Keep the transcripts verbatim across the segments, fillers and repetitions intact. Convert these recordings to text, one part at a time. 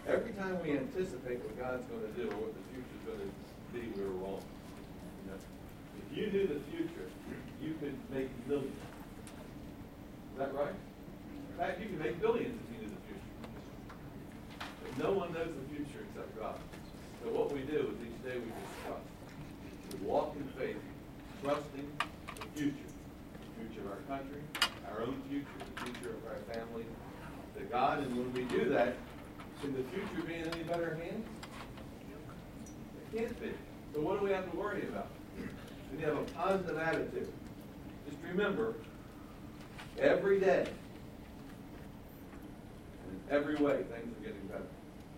Every time we anticipate what God's going to do or what the future's going to be, we're wrong. You know? If you knew the future, you could make millions. Is that right? In fact, you can make billions if you knew the future. But no one knows the future except God. So what we do is each day we just trust. We walk in faith, trusting the future. The future of our country, our own future, the future of our family, to God. And when we do that, can the future be in any better hands? It can't be. So what do we have to worry about? We have a positive attitude. Just remember, every day, and in every way, things are getting better.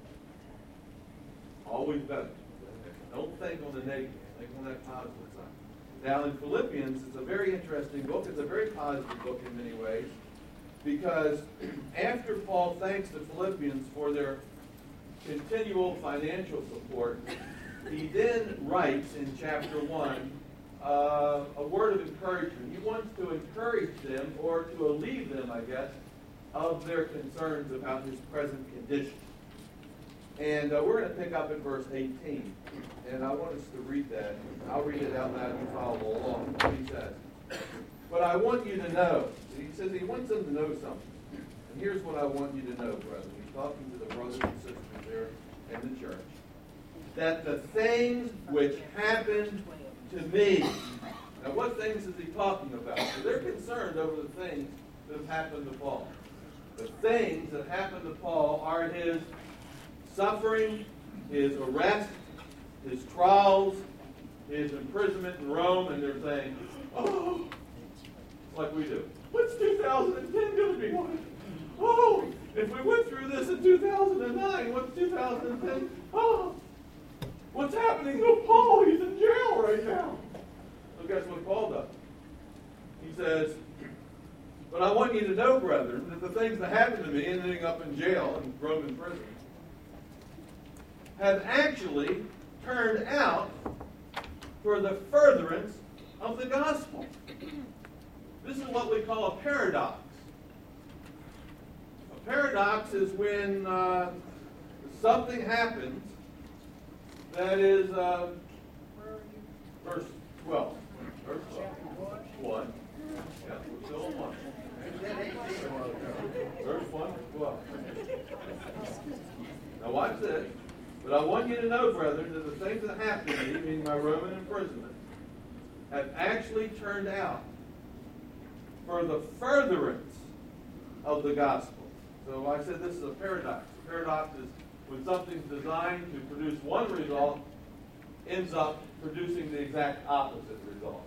Always better. Don't think on the negative. Think on that positive side. Now in Philippians, it's a very interesting book. It's a very positive book in many ways. Because after Paul thanks the Philippians for their continual financial support, he then writes in chapter one uh, a word of encouragement. He wants to encourage them, or to alleviate them, I guess, of their concerns about his present condition. And uh, we're going to pick up in verse eighteen. And I want us to read that. I'll read it out loud and you follow along. What he says. But I want you to know. He says he wants them to know something. And here's what I want you to know, brethren. He's talking to the brothers and sisters there in the church. That the things which happened to me. Now what things is he talking about? So they're concerned over the things that have happened to Paul. The things that happened to Paul are his suffering, his arrest, his trials, his imprisonment in Rome, and they're saying, oh, like we do. What's two thousand ten going to be like? Oh, if we went through this in two thousand nine, what's two thousand ten? Oh, what's happening to Paul? He's in jail right now. So guess what Paul does? He says, but I want you to know, brethren, that the things that happened to me, ending up in jail and Roman prison, have actually turned out for the furtherance of the gospel. This is what we call a paradox. A paradox is when uh, something happens that is, uh, verse twelve. Verse twelve. One. Yeah, we're still on one. Verse one to twelve. Now watch this. But I want you to know, brethren, that the things that happened to me, meaning my Roman imprisonment, have actually turned out for the furtherance of the gospel. So I said this is a paradox. A paradox is when something's designed to produce one result, ends up producing the exact opposite result.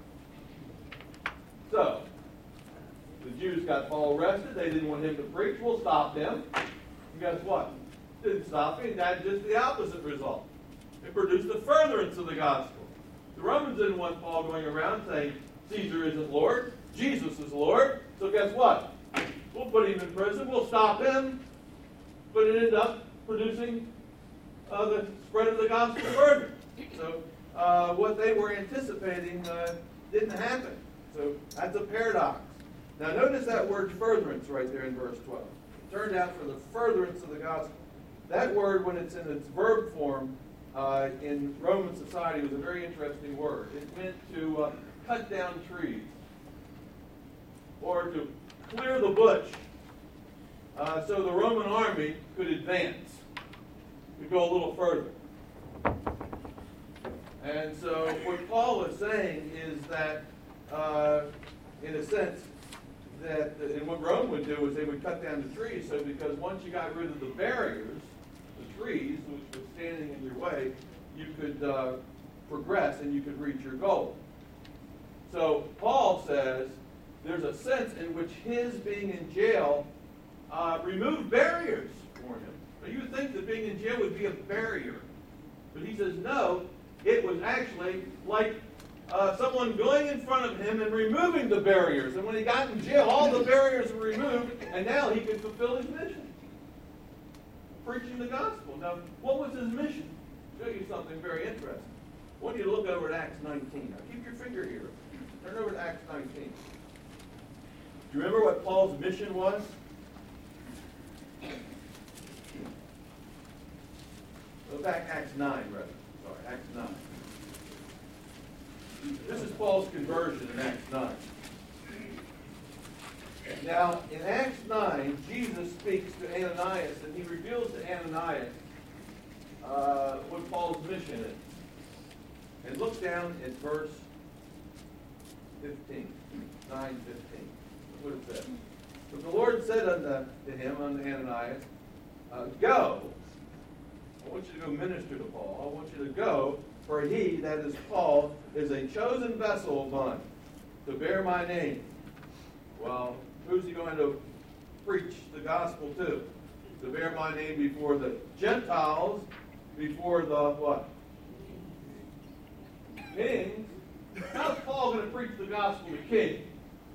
So, the Jews got Paul arrested. They didn't want him to preach. We'll stop him. And guess what? Didn't stop him. That had just the opposite result. It produced the furtherance of the gospel. The Romans didn't want Paul going around saying, Caesar isn't Lord, Jesus is Lord. So guess what? We'll put him in prison. We'll stop him. But it ended up producing uh, the spread of the gospel further. So uh, what they were anticipating uh, didn't happen. So that's a paradox. Now notice that word furtherance right there in verse twelve. It turned out for the furtherance of the gospel. That word, when it's in its verb form uh, in Roman society, was a very interesting word. It meant to uh, cut down trees or to clear the bush uh, so the Roman army could advance, could go a little further. And so what Paul is saying is that, uh, in a sense, that and what Rome would do is they would cut down the trees. So because once you got rid of the barriers, the trees, which were standing in your way, you could uh, progress and you could reach your goal. So Paul says there's a sense in which his being in jail uh, removed barriers for him. Now you would think that being in jail would be a barrier. But he says no, it was actually like Uh, someone going in front of him and removing the barriers. And when he got in jail, all the barriers were removed, and now he could fulfill his mission. Preaching the gospel. Now, what was his mission? I'll show you something very interesting. I want you to look over at Acts nineteen. Now, keep your finger here. Turn over to Acts nineteen. Do you remember what Paul's mission was? back Acts nine, rather. Sorry, Acts nine. This is Paul's conversion in Acts nine. Now, in Acts nine, Jesus speaks to Ananias, and he reveals to Ananias uh, what Paul's mission is. And look down at verse fifteen, nine fifteen. Look what it says. But the Lord said unto to him, unto Ananias, uh, Go. I want you to go minister to Paul. I want you to go, for he, that is Paul, is a chosen vessel of mine to bear my name. Well, who's he going to preach the gospel to? To bear my name before the Gentiles, before the what? Kings. How's Paul going to preach the gospel to kings?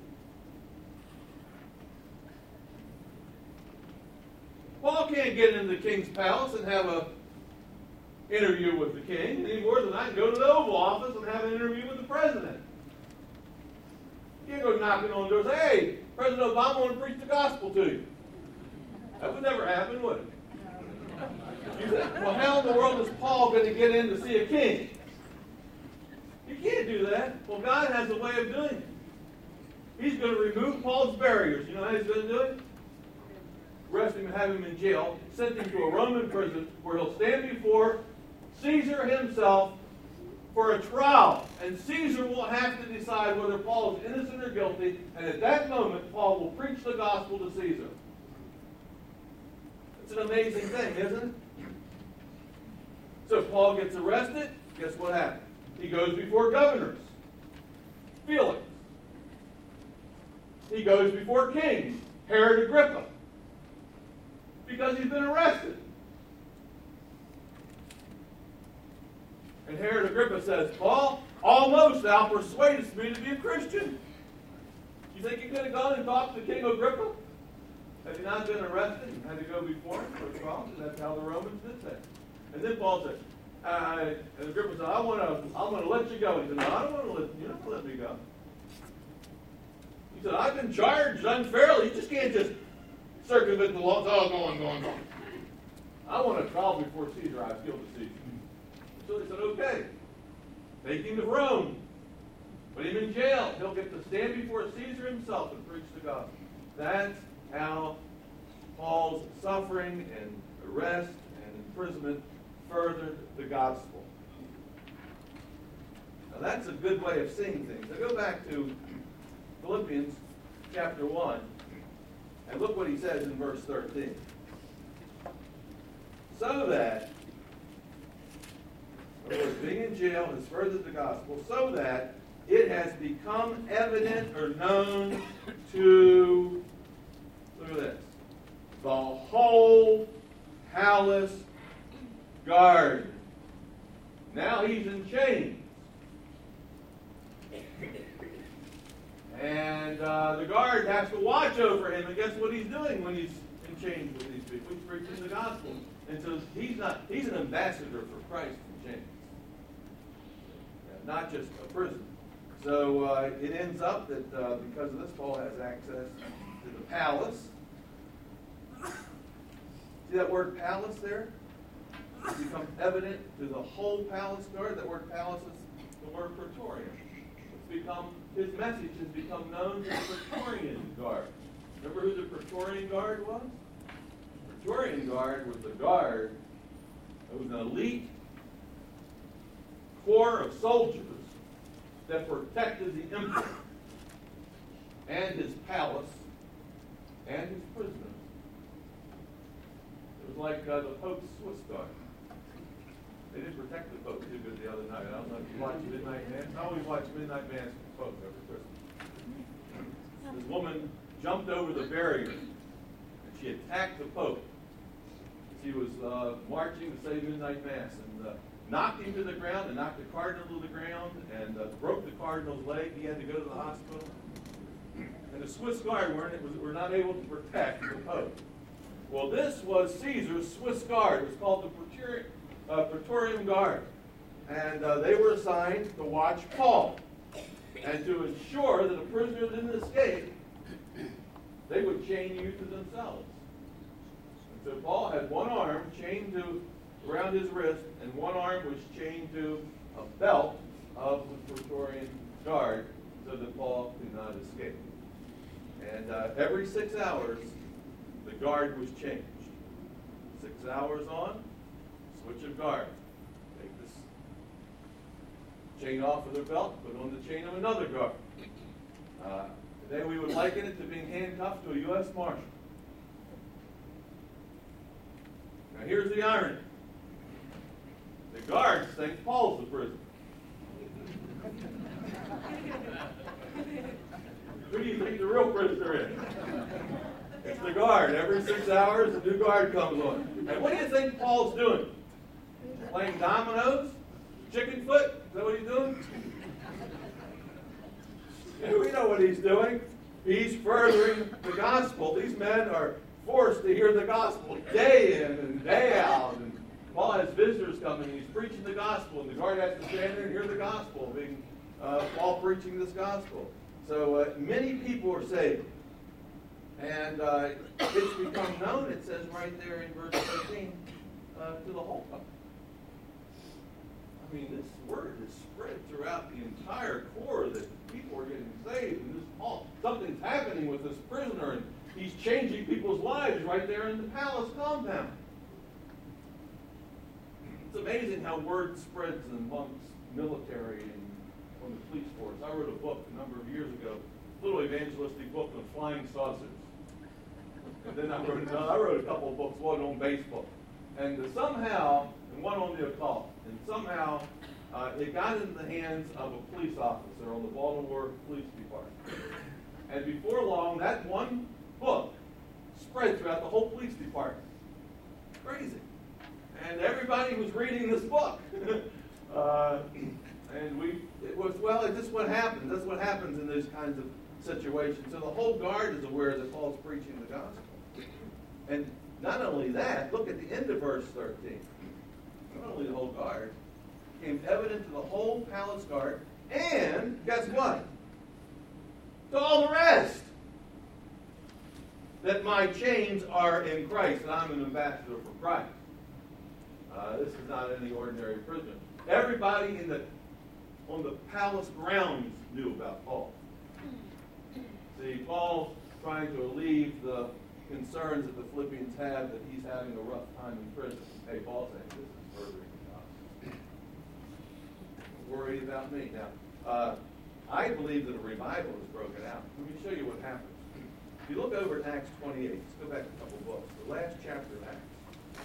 Paul can't get into the king's palace and have a interview with the king any more than I can go to the Oval Office and have an interview with the president. You can't go knocking on doors. Hey, President Obama, I want to preach the gospel to you. That would never happen, would it? You say, well, how in the world is Paul going to get in to see a king? You can't do that. Well, God has a way of doing it. He's going to remove Paul's barriers. You know how he's going to do it? Arrest him and have him in jail, send him to a Roman prison where he'll stand before Caesar himself for a trial. And Caesar will have to decide whether Paul is innocent or guilty. And at that moment, Paul will preach the gospel to Caesar. It's an amazing thing, isn't it? So Paul gets arrested. Guess what happens? He goes before governors. Felix. He goes before kings. Herod Agrippa. Because he's been arrested. And Herod Agrippa says, Paul, almost thou persuadest me to be a Christian. You think you could have gone and talked to King Agrippa? Had he not been arrested and had to go before him for a trial? That's how the Romans did that. And then Paul said, uh, and Agrippa said, I want to I want to let you go. He said, no, I don't want to let you don't let me go. He said, I've been charged unfairly. You just can't just circumvent the laws. Oh, go on, go on, go on. I want a trial before Caesar. I appeal to Caesar. So they said, okay. Take him to Rome. Put him in jail. He'll get to stand before Caesar himself and preach the gospel. That's how Paul's suffering and arrest and imprisonment furthered the gospel. Now that's a good way of seeing things. Now go back to Philippians chapter one and look what he says in verse thirteen. So that, of course, being in jail has furthered the gospel, so that it has become evident or known to, look at this, the whole palace guard. Now he's in chains. And uh, the guard has to watch over him, and guess what he's doing when he's in chains with these people? He's preaching the gospel. And so he's not, he's an ambassador for Christ in chains. Not just a prisoner. So uh, it ends up that uh, because of this, Paul has access to the palace. See that word palace there? It's become evident to the whole palace guard. That word palace is the word praetorian. It's become, his message has become known to the Praetorian Guard. Remember who the Praetorian Guard was? The Praetorian Guard was the guard. It was an elite corps of soldiers that protected the emperor and his palace and his prisoners. It was like uh, the Pope's Swiss Guard. They didn't protect the Pope too good the other night. I don't know if you watch Midnight Mass. I always watch Midnight Mass with the Pope every Christmas. This woman jumped over the barrier and she attacked the Pope. She was uh, marching to say Midnight Mass and uh, knocked him to the ground and knocked the cardinal to the ground and uh, broke the cardinal's leg. He had to go to the hospital. And the Swiss Guard weren't, was, were not able to protect the Pope. Well, this was Caesar's Swiss Guard. It was called the Praetorian, uh, Praetorian Guard. And uh, they were assigned to watch Paul. And to ensure that a prisoner didn't escape, they would chain you to themselves. And so Paul had one arm chained to around his wrist, and one arm was chained to a belt of the Praetorian Guard so that Paul could not escape. And uh, every six hours, the guard was changed. Six hours on, switch of guard. Take this chain off of their belt, put on the chain of another guard. Uh, today we would liken it to being handcuffed to a U S Marshal. Now here's the irony. The guards think Paul's the prisoner. Who do you think the real prisoner is? It's the guard. Every six hours, a new guard comes on. And what do you think Paul's doing? Playing dominoes? Chicken foot? Is that what he's doing? Yeah, we know what he's doing. He's furthering the gospel. These men are forced to hear the gospel day in and day out. And Paul has visitors coming, and he's preaching the gospel, and the guard has to stand there and hear the gospel, being uh, Paul preaching this gospel. So uh, many people are saved. And uh, it's become known, it says right there in verse thirteen, uh, to the whole country. I mean, this word is spread throughout the entire corps that people are getting saved. And this Paul, something's happening with this prisoner, and he's changing people's lives right there in the palace compound. It's amazing how word spreads amongst military and on the police force. I wrote a book a number of years ago, a little evangelistic book on flying saucers. And then I wrote, I wrote a couple of books, one on baseball. And somehow, and one on the occult, and somehow uh, it got into the hands of a police officer on the Baltimore Police Department. And before long, that one book spread throughout the whole police department. Crazy. And everybody was reading this book. uh, and we, it was, well, it's just what happens. That's what happens in those kinds of situations. So the whole guard is aware that Paul's preaching the gospel. And not only that, look at the end of verse thirteen. Not only the whole guard, became evident to the whole palace guard, and guess what? To all the rest, that my chains are in Christ, and I'm an ambassador for Christ. Uh, this is not any ordinary prisoner. Everybody in the on the palace grounds knew about Paul. See, Paul's trying to alleviate the concerns that the Philippians have that he's having a rough time in prison. Hey, Paul's saying this is furthering the gospel. Don't worry about me. Now, uh, I believe that a revival is broken out. Let me show you what happens. If you look over at Acts twenty-eight, let's go back a couple books. The last chapter of Acts.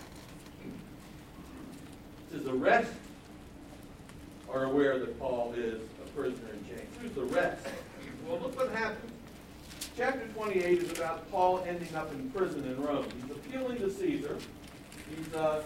It says the rest are aware that Paul is a prisoner in chains. Who's the rest? Well, look what happens. Chapter twenty-eight is about Paul ending up in prison in Rome. He's appealing to Caesar. He's uh,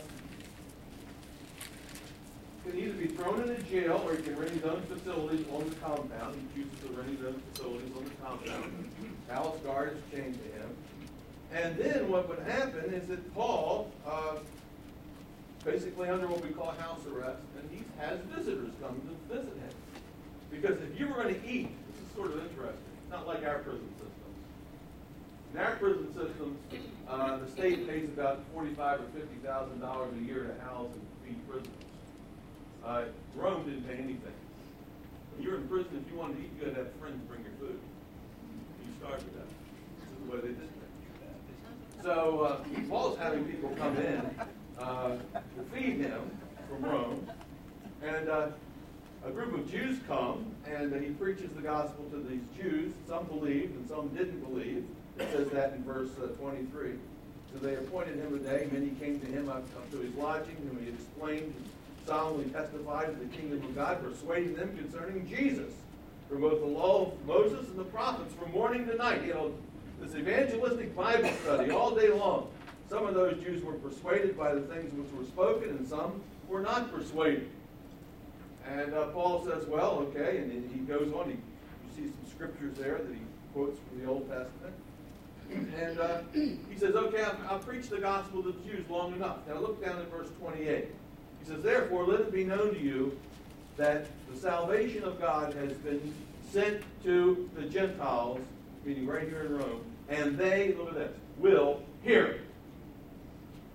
can either be thrown into jail or he can rent his own facilities on the compound. He chooses to rent his own facilities on the compound. Palace guard is chained to him. And then what would happen is that Paul, uh, basically under what we call house arrest, and he has visitors come to visit him. Because if you were going to eat, this is sort of interesting. It's not like our prison system. In our prison systems, uh, the state pays about forty-five or fifty thousand dollars a year to house and feed prisoners. Uh, Rome didn't pay anything. When you're in prison, if you wanted to eat, you had to have friends bring your food. You starved to death. This is the way they did it. So uh, Paul's having people come in uh, to feed him from Rome, and uh, a group of Jews come, and uh, he preaches the gospel to these Jews. Some believed, and some didn't believe. It says that in verse uh, twenty-three. So they appointed him a day. Many came to him up, up to his lodging, whom he explained and solemnly testified to the kingdom of God, persuading them concerning Jesus, from both the law of Moses and the prophets, from morning to night. You know, this evangelistic Bible study all day long. Some of those Jews were persuaded by the things which were spoken, and some were not persuaded. And uh, Paul says, well, okay, and he goes on. He, you see some scriptures there that he quotes from the Old Testament. And uh, he says, okay, I'll, I'll preach the gospel to the Jews long enough. Now look down at verse twenty-eight. He says, therefore, let it be known to you that the salvation of God has been sent to the Gentiles, meaning right here in Rome, and they, look at this, will hear it.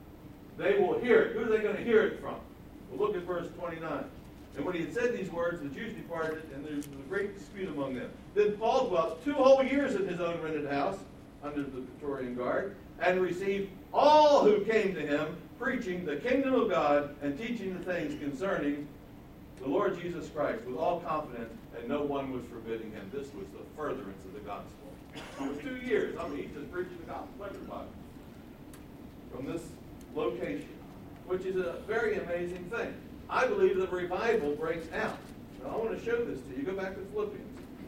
they will hear it. Who are they going to hear it from? Well, look at verse twenty-nine. And when he had said these words, the Jews departed, and there was a great dispute among them. Then Paul dwelt two whole years in his own rented house, under the Praetorian Guard, and received all who came to him, preaching the kingdom of God and teaching the things concerning the Lord Jesus Christ with all confidence, and no one was forbidding him. This was the furtherance of the gospel. For two years, I mean, he just preaching the gospel to everybody from this location, which is a very amazing thing. I believe that revival breaks out. Now, I want to show this to you. Go back to Philippians.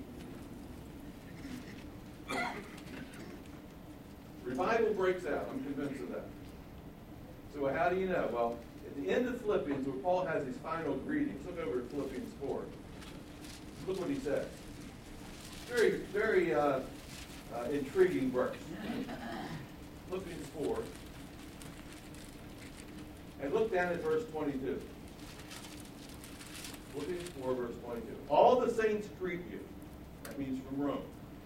Revival breaks out. I'm convinced of that. So how do you know? Well, at the end of Philippians, where Paul has his final greetings, look over at Philippians four. Look what he says. Very, very uh, uh, intriguing verse. Philippians four. And look down at verse twenty-two. Philippians four, verse twenty-two. All the saints greet you. That means from Rome.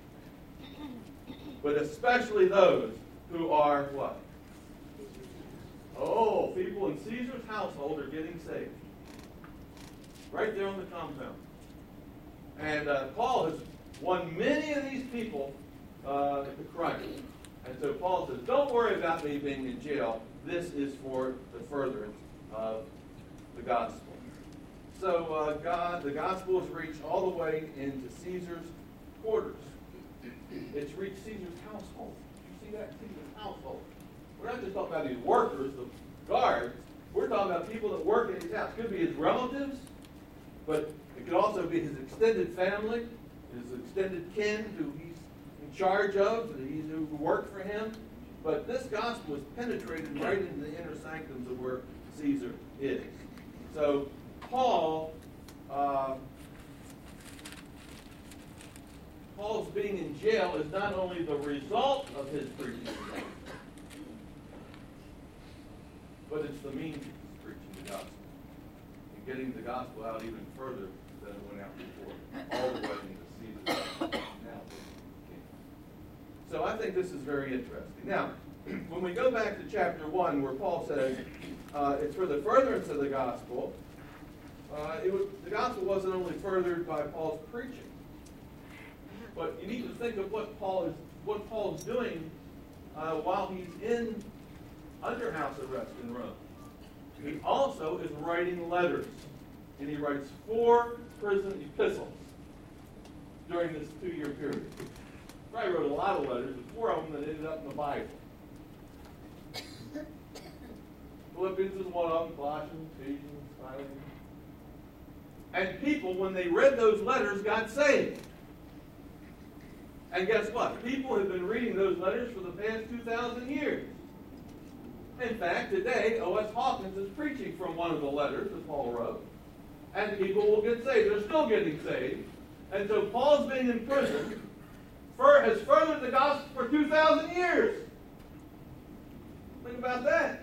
But especially those who are what? Oh, people in Caesar's household are getting saved. Right there on the compound. And uh, Paul has won many of these people uh, to Christ. And so Paul says, don't worry about me being in jail. This is for the furtherance of the gospel. So uh, God, the gospel is reached all the way into Caesar's quarters. It's reached Caesar's household. You see that? Caesar's household. We're not just talking about his workers, the guards. We're talking about people that work in his house. It could be his relatives, but it could also be his extended family, his extended kin who he's in charge of, he's, who work for him. But this gospel is penetrated right into the inner sanctums of where Caesar is. So Paul, uh, Paul's being in jail is not only the result of his preaching, but it's the means of preaching the gospel and getting the gospel out even further than it went out before, all the way into Caesar's now. So I think this is very interesting. Now, when we go back to chapter one, where Paul says uh, it's for the furtherance of the gospel, uh, it was, the gospel wasn't only furthered by Paul's preaching, but you need to think of what Paul is what Paul is doing uh, while he's in under house arrest in Rome. He also is writing letters, and he writes four prison epistles during this two-year period. Probably wrote a lot of letters, but four of them that ended up in the Bible. Philippians is one of them, Colossians, Ephesians, Philemon. And people, when they read those letters, got saved. And guess what? People have been reading those letters for the past two thousand years. In fact, today, O S Hawkins is preaching from one of the letters that Paul wrote. And people will get saved. They're still getting saved. And so Paul's being in prison for, has furthered the gospel for two thousand years. Think about that.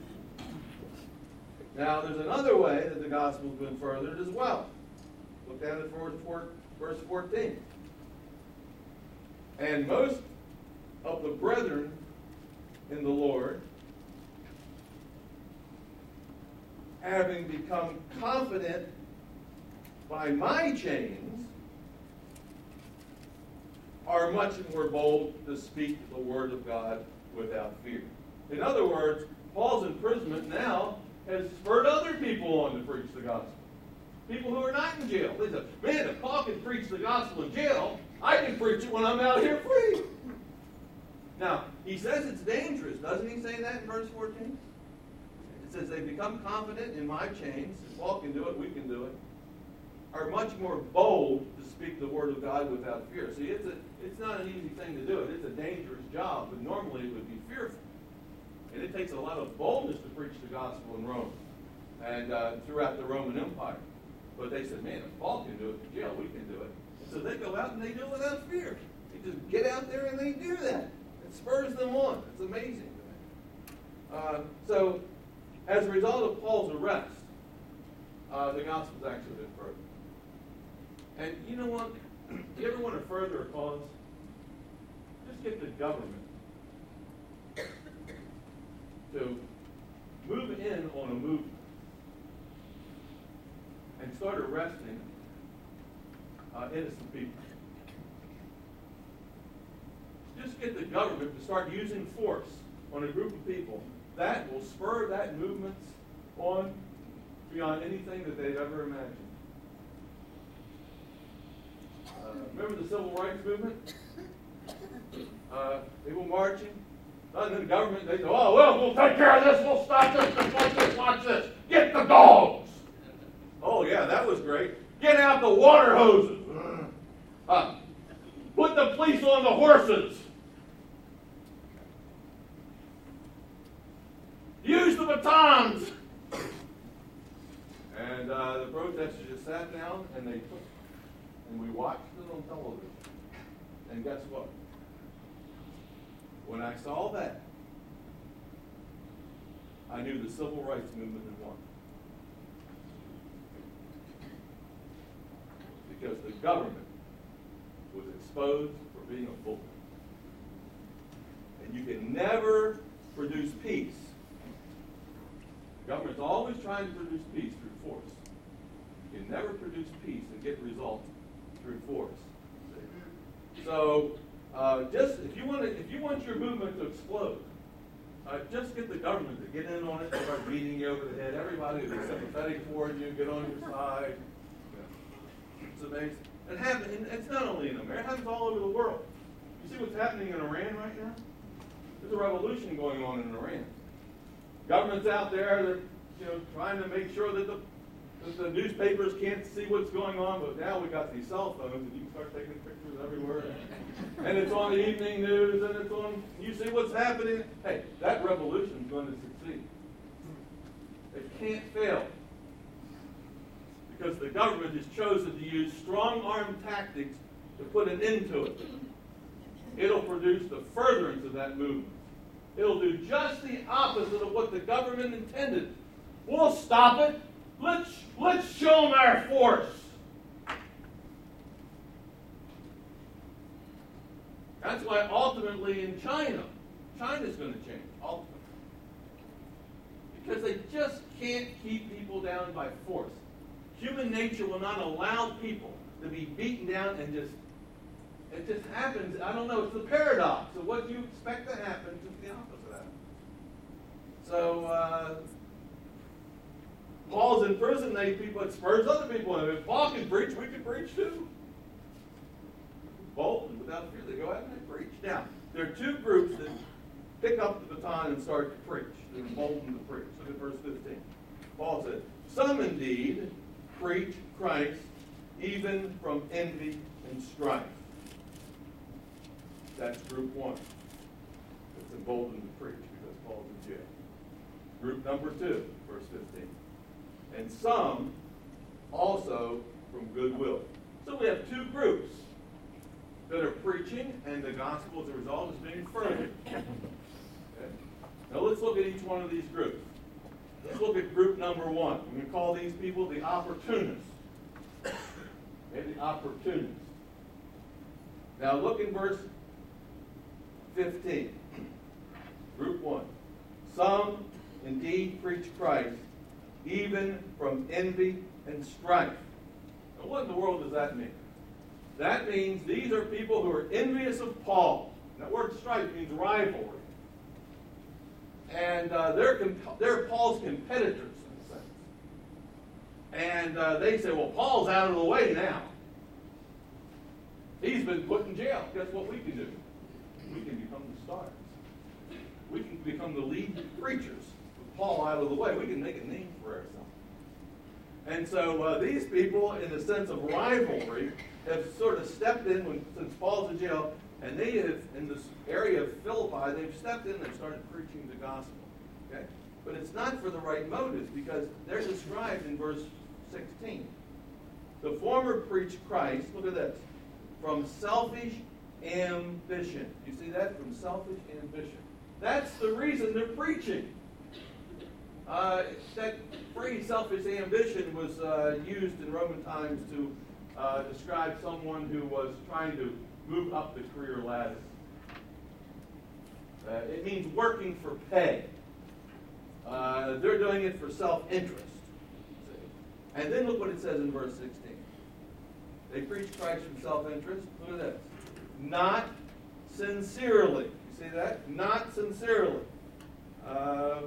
Now, there's another way that the gospel's been furthered as well. Look down at verse fourteen. And most of the brethren in the Lord, having become confident by my chains, are much more bold to speak the word of God without fear. In other words, Paul's imprisonment now has spurred other people on to preach the gospel. People who are not in jail. They say, man, if Paul can preach the gospel in jail, I can preach it when I'm out here free. Now, he says it's dangerous. Doesn't he say that in verse fourteen? It says they become confident in my chains. If Paul can do it, we can do it. Are much more bold to speak the word of God without fear. See, it's, a, it's not an easy thing to do it. It's a dangerous job, but normally it would be fearful. And it takes a lot of boldness to preach the gospel in Rome and uh, throughout the Roman Empire. But they said, man, if Paul can do it in jail, we can do it. And so they go out and they do it without fear. They just get out there and they do that. It spurs them on. It's amazing to me. Uh, so, as a result of Paul's arrest, uh, the gospel's actually been furthered. And you know what? You ever want to further a cause? Just get the government to move in on a movement and start arresting uh, innocent people. Just get the government to start using force on a group of people. That will spur that movement on beyond anything that they've ever imagined. Uh, remember the Civil Rights Movement? Uh, they were marching. And then the government, they go, oh, well, we'll take care of this. We'll stop this. Just watch this. Watch this. Get the dogs. Oh, yeah, that was great. Get out the water hoses. Uh, put the police on the horses. Use the batons. And uh, the protesters just sat down and they took, and we watched it on television. And guess what? When I saw that, I knew the civil rights movement had won. Because the government was exposed for being a fool. And you can never produce peace. The government's always trying to produce peace through force. You can never produce peace and get results through force. So, uh, just if you want to, if you want your movement to explode, uh, just get the government to get in on it and start beating you over the head. Everybody will be sympathetic toward you, get on your side. It's amazing. It happens. And it's not only in America; it happens all over the world. You see what's happening in Iran right now? There's a revolution going on in Iran. Government's out there, they're you know trying to make sure that the that the newspapers can't see what's going on, but now we got these cell phones and you can start taking pictures everywhere. And it's on the evening news and it's on, you see what's happening. Hey, that revolution's going to succeed. It can't fail. Because the government has chosen to use strong-arm tactics to put an end to it. It'll produce the furtherance of that movement. It'll do just the opposite of what the government intended. We'll stop it. Let's, let's show them our force. That's why ultimately in China, China's going to change, ultimately. Because they just can't keep people down by force. Human nature will not allow people to be beaten down and just, it just happens. I don't know, it's the paradox of what you expect to happen to the opposite happens. So, uh, Paul's in prison, they people, it spurs other people. If Paul can preach, we can preach too. Bold and without fear, they go out and they preach. Now, there are two groups that pick up the baton and start to preach. They're emboldened to preach. Look at verse fifteen. Paul said, some indeed preach Christ even from envy and strife. That's group one. It's emboldened to preach because Paul's in jail. Group number two, verse fifteen. And some also from goodwill. So we have two groups that are preaching, and the gospel as a result is being furthered. Okay? Now let's look at each one of these groups. Let's look at group number one. I'm going to call these people the opportunists. Okay, the opportunists. Now look in verse fifteen. Group one. Some indeed preach Christ, even from envy and strife. Now what in the world does that mean? That means these are people who are envious of Paul. That word strife means rivalry. And uh, they're, comp- they're Paul's competitors, in a sense. And uh, they say, well, Paul's out of the way now. He's been put in jail. Guess what we can do? We can become the stars. We can become the lead preachers. With Paul out of the way, we can make a name for ourselves. And so uh, these people, in the sense of rivalry, have sort of stepped in when, since Paul's in jail, and they have, in this area of Philippi, they've stepped in and started preaching the gospel. Okay? But it's not for the right motives, because they're described in verse sixteen. The former preached Christ, look at this, from selfish ambition. You see that? From selfish ambition. That's the reason they're preaching. Uh, that phrase, selfish ambition, was uh, used in Roman times to uh, describe someone who was trying to move up the career ladder. Uh, it means working for pay. Uh, they're doing it for self-interest. See? And then look what it says in verse sixteen. They preach Christ from self-interest. Look at this. Not sincerely. You see that? Not sincerely. Uh,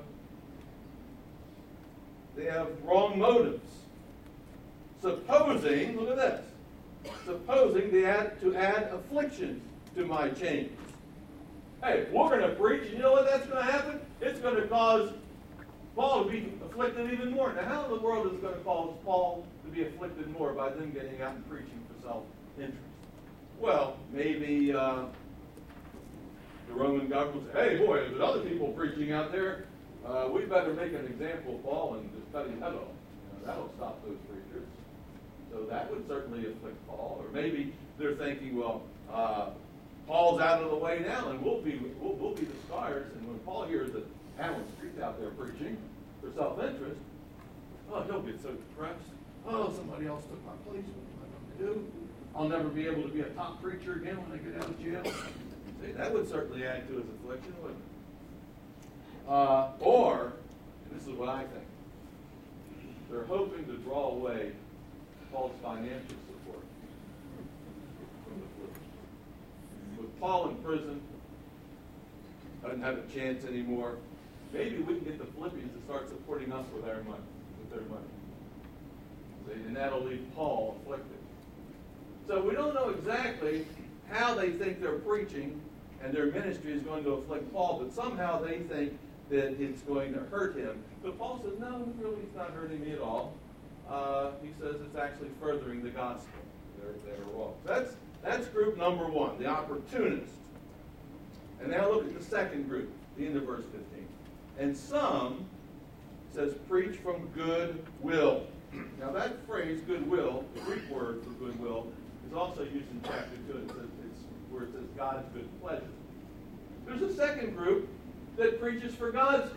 they have wrong motives. Supposing, look at this. Supposing they add, to add affliction to my chains. Hey, we're going to preach, and you know what that's going to happen? It's going to cause Paul to be afflicted even more. Now, how in the world is it going to cause Paul to be afflicted more by them getting out and preaching for self-interest? Well, maybe uh, the Roman government will say, hey, boy, there's other people preaching out there. Uh, we better make an example of Paul and just cut his head off. You know, that'll stop those preachers. So that would certainly afflict Paul. Or maybe they're thinking, well, uh, Paul's out of the way now, and we'll be we'll, we'll be the scars. And when Paul hears that Allen Street's out there preaching for self-interest, oh, he'll get so depressed. Oh, somebody else took my place. What am I going to do? I'll never be able to be a top preacher again when I get out of jail. See, that would certainly add to his affliction, wouldn't it? Uh, or, and this is what I think, they're hoping to draw away Paul's financial support from the Philippians. With Paul in prison, doesn't have a chance anymore, maybe we can get the Philippians to start supporting us with our money, with their money. See, and that'll leave Paul afflicted. So we don't know exactly how they think they're preaching and their ministry is going to afflict Paul, but somehow they think that it's going to hurt him. But Paul says, no, really, it's not hurting me at all. Uh, he says it's actually furthering the gospel. They're, they're wrong. That's, that's group number one, the opportunist. And now look at the second group, the end of verse fifteen. And some, says, preach from good will. Now that phrase, goodwill, the Greek word for goodwill, is also used in chapter two. It says, it's where it says God's good pleasure. There's a second group that preaches for God's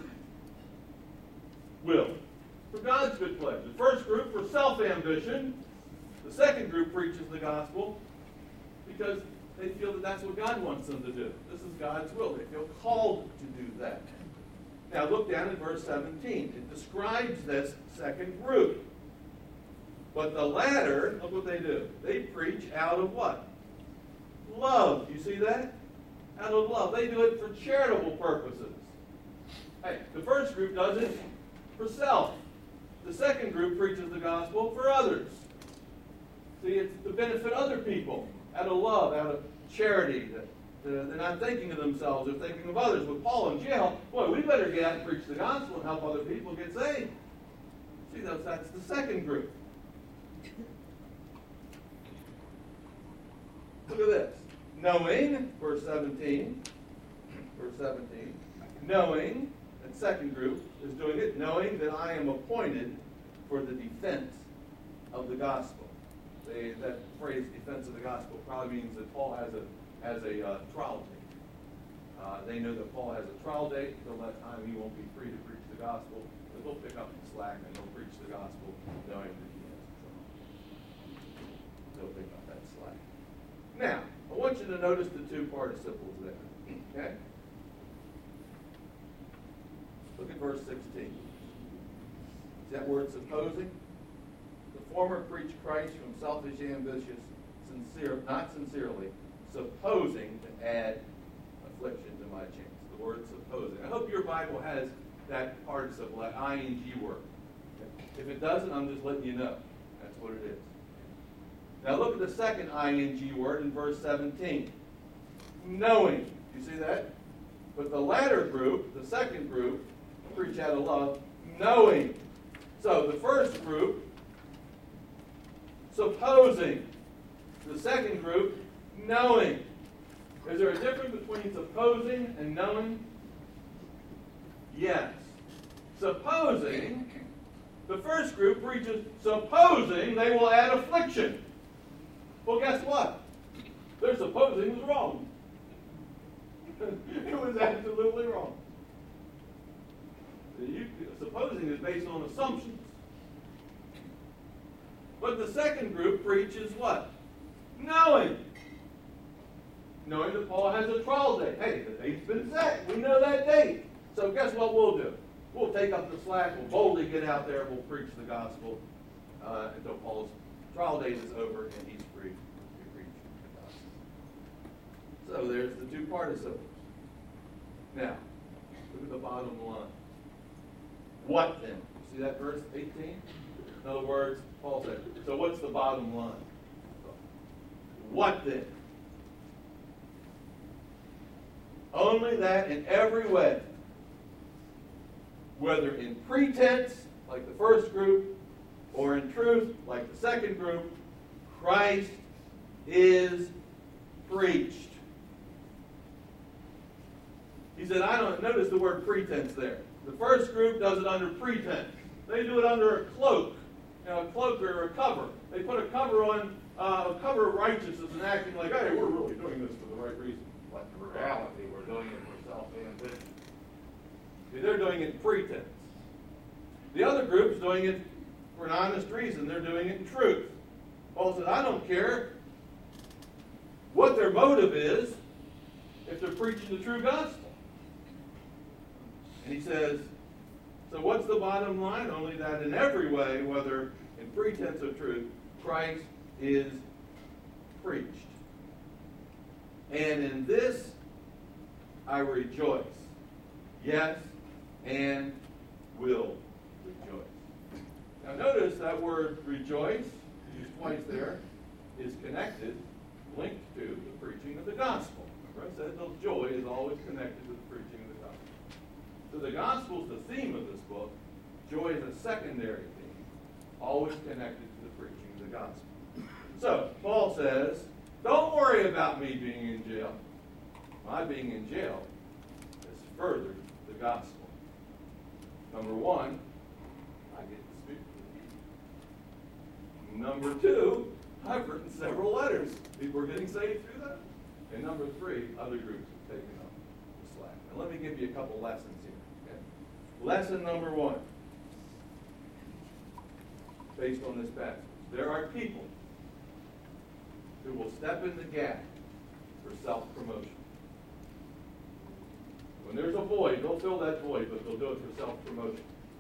will, for God's good pleasure. The first group for self-ambition. The second group preaches the gospel because they feel that that's what God wants them to do. This is God's will. They feel called to do that. Now look down at verse seventeen. It describes this second group. But the latter, look what they do. They preach out of what? Love. You see that? Out of love. They do it for charitable purposes. Hey, the first group does it for self. The second group preaches the gospel for others. See, it's to benefit other people. Out of love, out of charity. They're not thinking of themselves, they're thinking of others. With Paul in jail, boy, we better get out and preach the gospel and help other people get saved. See, that's, that's the second group. Look at this. Knowing, verse seventeen, verse seventeen, knowing, that second group is doing it, knowing that I am appointed for the defense of the gospel. They, that phrase, defense of the gospel, probably means that Paul has a has a uh, trial date. Uh, they know that Paul has a trial date. Until that time, he won't be free to preach the gospel. But they'll pick up the slack and they'll preach the gospel, knowing that he has a trial. They'll pick up that slack. Now, I want you to notice the two participles there. Okay? Look at verse sixteen. Is that word supposing? The former preached Christ from selfish ambition, sincere, not sincerely, supposing to add affliction to my chains. The word supposing. I hope your Bible has that participle, that ing word. If it doesn't, I'm just letting you know. That's what it is. Now look at the second ing word in verse seventeen. Knowing. You see that? But the latter group, the second group, preach out of love, knowing. So the first group, supposing. The second group, knowing. Is there a difference between supposing and knowing? Yes. Supposing, the first group preaches supposing they will add affliction. Well, guess what? Their supposing was wrong. It was absolutely wrong. You, supposing is based on assumptions. But the second group preaches what? Knowing. Knowing that Paul has a trial date. Hey, the date's been set. We know that date. So guess what we'll do? we'll take up the slack, we'll boldly get out there, we'll preach the gospel uh, until Paul's trial date is over and he's free to preach the gospel. So there's the two participles. Now, look at the bottom line. What then? See that verse eighteen? In other words, Paul said, so what's the bottom line? What then? Only that in every way, whether in pretense, like the first group, or in truth, like the second group, Christ is preached. He said, I don't notice the word pretense there. The first group does it under pretense. They do it under a cloak. You know, a cloak or a cover. They put a cover on, uh, a cover of righteousness and acting like, hey, we're really doing this for the right reason. But in reality, we're doing it for self-ambition. See, they're doing it in pretense. The other group's doing it for an honest reason. They're doing it in truth. Paul said, I don't care what their motive is if they're preaching the true gospel. And he says, so what's the bottom line? Only that in every way, whether in pretense or truth, Christ is preached. And in this I rejoice. Yes, and will rejoice. Now notice that word rejoice, used twice there, is connected, linked to the preaching of the gospel. Remember I said the joy is always connected to the preaching of the gospel. So the gospel is the theme of this book. Joy is a secondary theme, always connected to the preaching of the gospel. So, Paul says, don't worry about me being in jail. My being in jail has furthered the gospel. Number one, I get to speak to you. Number two, I've written several letters. People are getting saved through that. And number three, other groups have taken up the slack. And let me give you a couple lessons here. Okay? Lesson number one, based on this passage. There are people who will step in the gap for self-promotion. When there's a void, they'll fill that void, but they'll do it for self-promotion.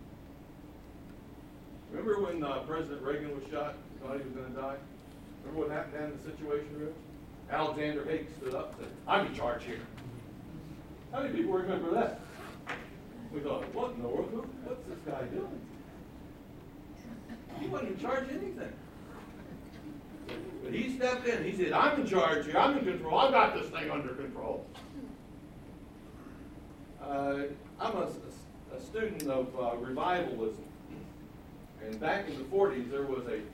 Remember when uh, President Reagan was shot? He thought he was going to die? Remember what happened down in the Situation Room? Alexander Haig stood up and said, I'm in charge here. How many people remember that? We thought, what in the world? Who, what's this guy doing? He wasn't in charge of anything. But he stepped in. He said, I'm in charge here. I'm in control. I've got this thing under control. Uh, I'm a, a student of uh, revivalism. And back in the forties, there was a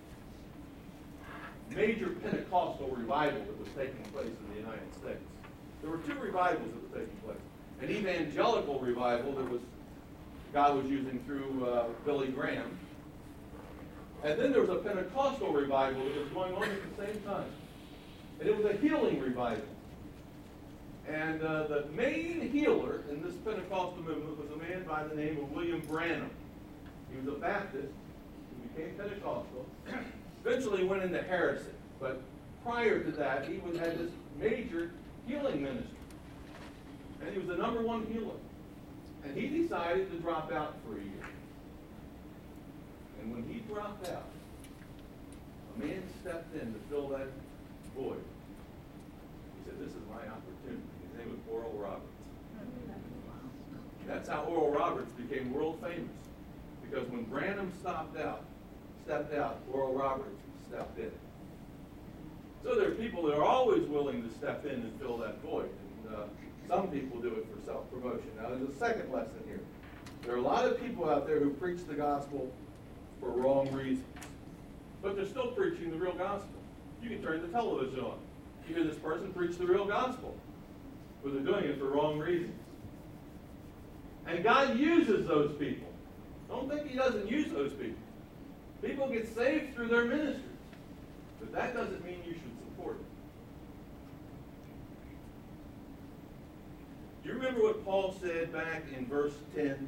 major Pentecostal revival that was taking place in the United States. There were two revivals that were taking place. An evangelical revival that was God was using through uh, Billy Graham. And then there was a Pentecostal revival that was going on at the same time. And it was a healing revival. And uh, the main healer in this Pentecostal movement was a man by the name of William Branham. He was a Baptist. He became Pentecostal. Eventually went into heresy. But prior to that, he was, had this major healing ministry. And he was the number one healer. And he decided to drop out for a year. And when he dropped out, a man stepped in to fill that void. He said, this is my opportunity. His name was Oral Roberts. That's how Oral Roberts became world famous. Because when Branham stopped out, stepped out, Oral Roberts stepped in. So there are people that are always willing to step in and fill that void. And uh, some people do it for self-promotion. Now there's a second lesson here. There are a lot of people out there who preach the gospel for wrong reasons. But they're still preaching the real gospel. You can turn the television on. You hear this person preach the real gospel. But they're doing it for wrong reasons. And God uses those people. Don't think he doesn't use those people. People get saved through their ministries. But that doesn't mean you should support it. Do you remember what Paul said back in verse ten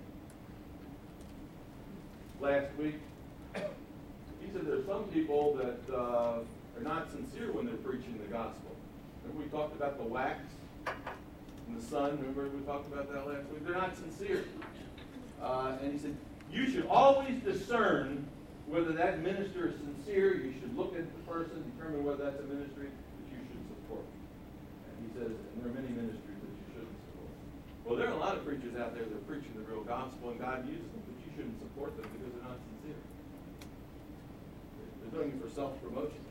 last week? He said there's some people that uh, are not sincere when they're preaching the gospel. Remember we talked about the wax and the sun? Remember we talked about that last week? They're not sincere. Uh, and he said, you should always discern whether that minister is sincere. You should look at the person, determine whether that's a ministry that you should support. And he says, and there are many ministries that you shouldn't support. Well, there are a lot of preachers out there that are preaching the real gospel, and God uses them, but you shouldn't support them because they're not sincere. They're doing it for self-promotion.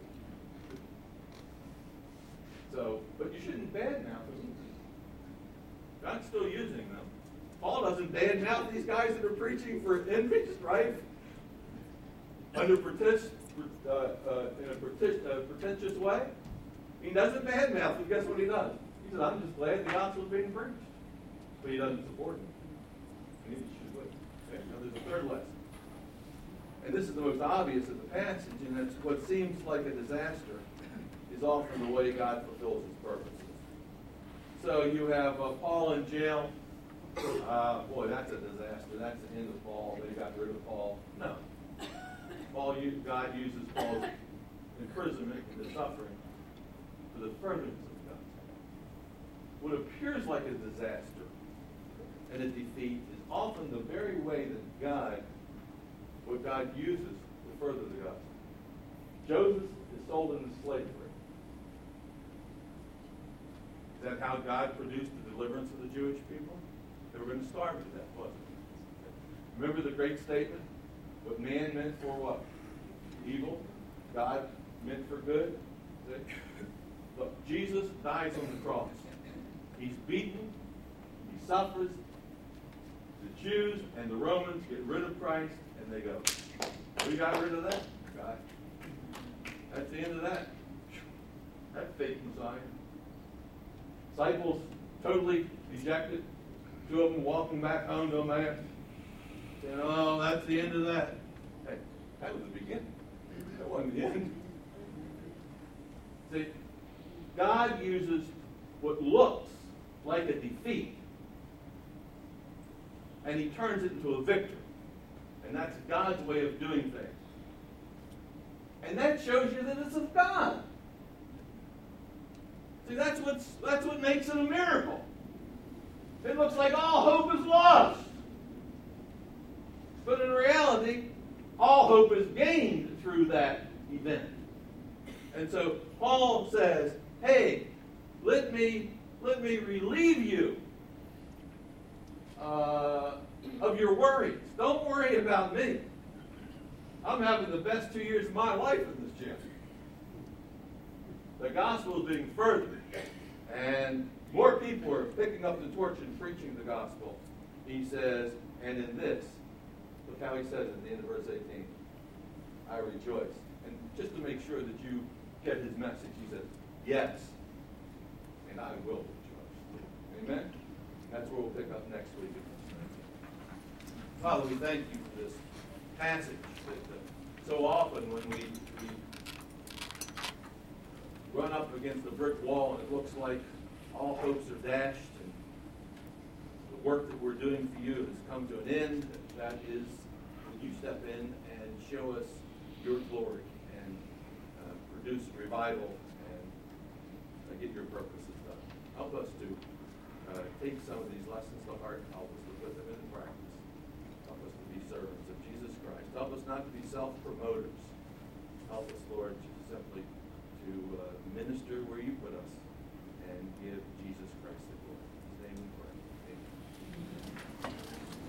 So, but you shouldn't badmouth them. God's still using them. Paul doesn't badmouth these guys that are preaching for envy, strife, under pretentious, uh, uh, in a pretentious, uh, pretentious way. He doesn't badmouth them. Guess what he does? He says, I'm just glad the gospel is being preached. But he doesn't support them. And he should wait. Okay, now there's a third lesson. And this is the most obvious of the passage, and it's what seems like a disaster is often the way God fulfills his purposes. So you have uh, Paul in jail. Uh, boy, that's a disaster. That's the end of Paul. They got rid of Paul. No. Paul, God uses Paul's imprisonment and the suffering for the furtherance of the gospel. What appears like a disaster and a defeat is often the very way that God, what God uses to further the gospel. Joseph is sold into slavery. Is that how God produced the deliverance of the Jewish people? They were going to starve to death, wasn't it? Remember the great statement? What man meant for what? Evil. God meant for good. Look, Jesus dies on the cross. He's beaten. He suffers. The Jews and the Romans get rid of Christ, and they go. We got rid of that, God. That's the end of that. That fake Messiah. Disciples totally dejected. Two of them walking back home to Emmaus. Saying, oh, that's the end of that. Hey, that was the beginning. That wasn't the end. See, God uses what looks like a defeat, and he turns it into a victory. And that's God's way of doing things. And that shows you that it's of God. See, that's what's, that's what makes it a miracle. It looks like all hope is lost. But in reality, all hope is gained through that event. And so Paul says, hey, let me, let me relieve you uh, of your worries. Don't worry about me. I'm having the best two years of my life in this gym. The gospel is being furthered. And more people are picking up the torch and preaching the gospel. He says, and in this, look how he says it at the end of verse eighteen, I rejoice. And just to make sure that you get his message, he says, yes, and I will rejoice. Amen? That's where we'll pick up next week. Father, we thank you for this passage that uh, so often when we, we run up against a brick wall and it looks like all hopes are dashed and the work that we're doing for you has come to an end, that is when you step in and show us your glory and uh, produce revival and uh, get your purposes done. Help us to uh, take some of these lessons to heart and help us to put them into practice. Help us to be servants of Jesus Christ. Help us not to be self-promoters. Help us, Lord,